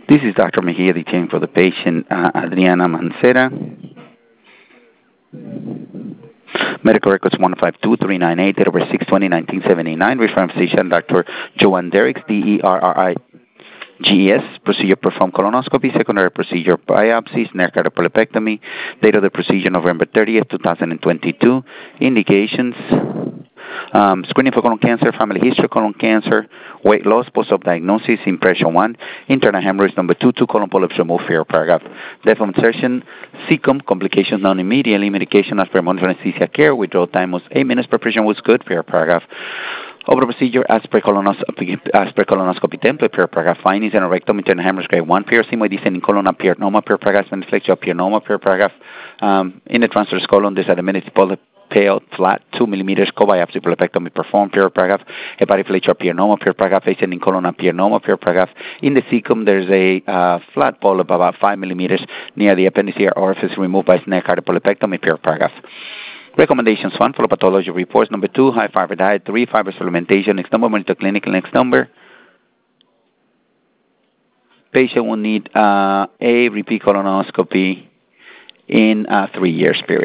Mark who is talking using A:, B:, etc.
A: This is Dr. Mejia detailing for the patient, Adriana Mancera. Medical records 152-398, date of birth 6/20/1979. Referring physician, Dr. Joanne Derricks, DERRIGES. Procedure performed colonoscopy. Secondary procedure biopsies, neck polypectomy. Date of the procedure November 30th, 2022. Indications. Screening for colon cancer, family history colon cancer, weight loss, post-op diagnosis, impression 1, internal hemorrhage number 2, 2 colon polyps removed, fair paragraph. Death of insertion, cecum, complications known immediately, medication as per monitor anesthesia care, withdrawal time was 8 minutes, preparation was good, fair paragraph. Over procedure as per colonoscopy template, per paragraph. Findings and rectum internal hemorrhage grade 1, pericymoid descending colon, apiarnoma, per paragraph, veneflexia, apiarnoma, per paragraph. In the transverse colon, there's a diminished polyp, pale, flat, 2 millimeters, co-biopsy polypectomy performed, per paragraph. Hepatic apiarnoma, per paragraph, ascending colon, apiarnoma, per paragraph. In the cecum, there's a flat polyp about 5 millimeters near the appendiceal orifice, removed by snake polypectomy, per paragraph. Recommendations 1, follow pathology reports. Number 2, high fiber diet. 3, fiber supplementation. Next number, monitor clinical. Next number. Patient will need a repeat colonoscopy in 3 years period.